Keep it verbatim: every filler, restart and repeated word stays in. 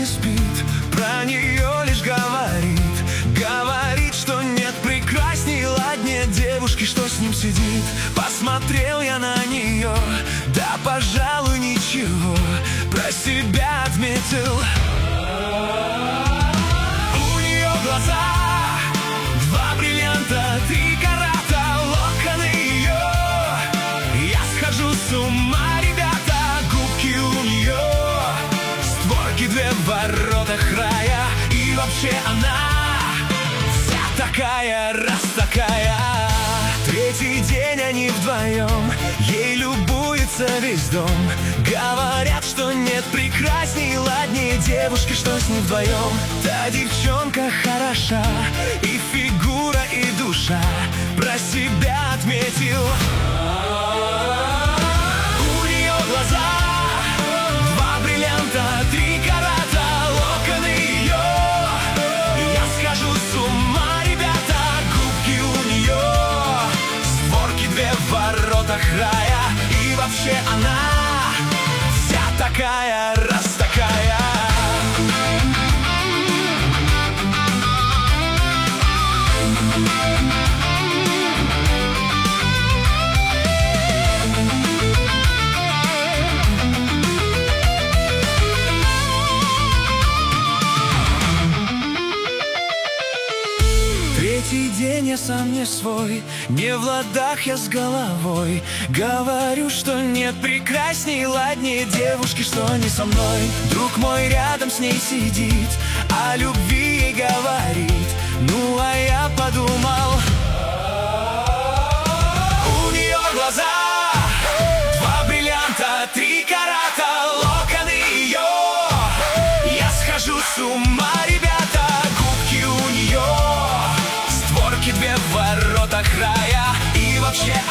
не спит, про нее лишь говорит. Говорит, что нет прекрасней, ладнее девушки, что с ним сидит. Посмотрел я на нее, да, пожалуй, ничего. Про себя отметил: у нее глаза два бриллианта, три карата, локоны ее. Я схожу с ума, ребята, губки у нее, створки две в воротах рая. И вообще она вся такая, раз такая. Третий день они вдвоем, ей любуется весь дом. Говорят, что нет прекрасней, ладнее девушки, что с ним вдвоем. Та девчонка хороша, и фигура, и душа. Про себя отметил: у нее глаза два бриллианта, три карата, локоны ее. Я схожу с ума, ребята, губки у нее, створки две в воротах рая. И вообще она вся такая, раз такая. Третий день я сам не свой, не в ладах я с головой. Говорю, что нет прекрасней, ладнее девушки, что не со мной. Друг мой рядом с ней сидит, о любви ей говорит. Ну а я подумал: у нее глаза два бриллианта, три карата, локоны ее. Я схожу с ума, ребята, губки у нее, створки две в воротах рая. И вообще